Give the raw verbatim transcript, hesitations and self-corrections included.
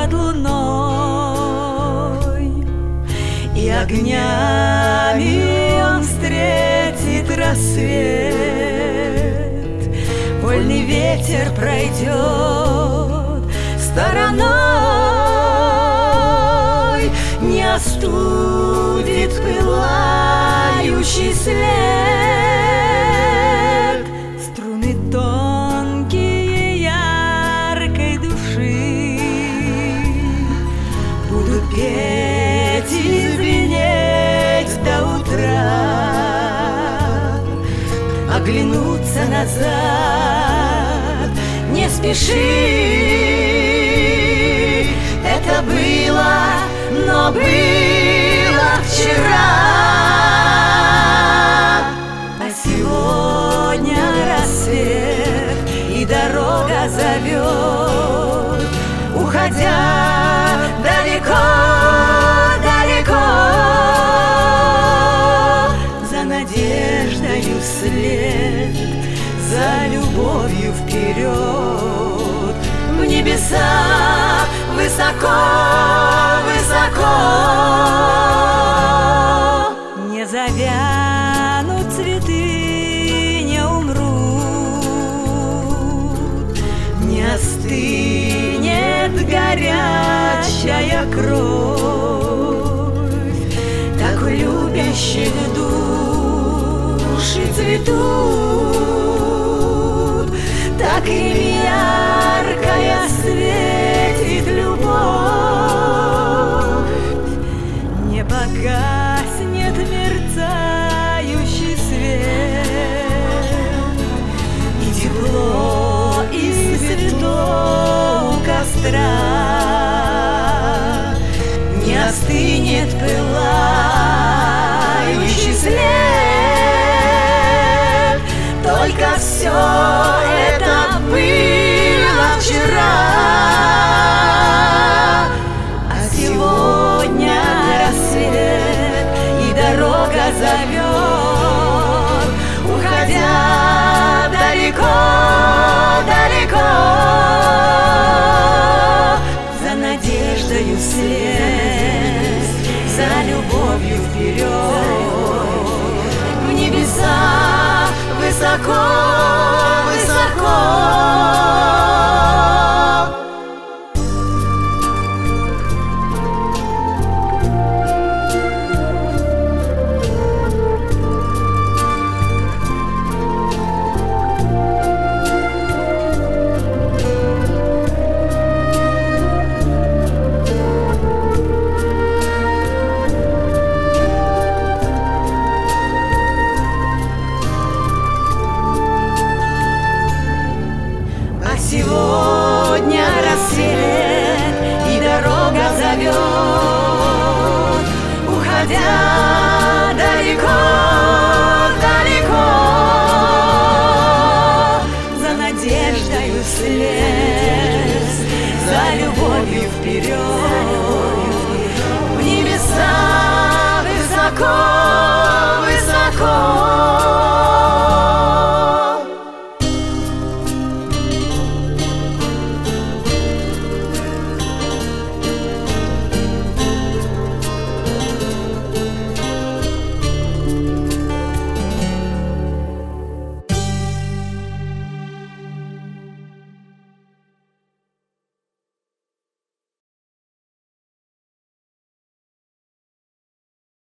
под луной, и огнями он встретит рассвет. Вольный ветер пройдет стороной, не остудит пылающий след. Струны тонкие яркой души будут петь и звенеть до утра. Оглянуться назад не спеши, это было, но было вчера. А сегодня рассвет и дорога зовет, уходя далеко, далеко, за надеждою вслед, за любовью вперед, в небеса высоко, высоко. Не завянут цветы, не умрут, не остынет горячая кровь. Так у любящих души цветут, так им яркая светит любовь. Не погаснет мерцающий свет, и тепло, и светло у костра. Не остынет пылающий след, только все это было вчера. А сегодня рассвет и дорога зовет, уходя далеко, далеко, за надеждою вслед, за любовью вперед, в небеса высоко, высоко. Сегодня рассвет и дорога зовет, уходя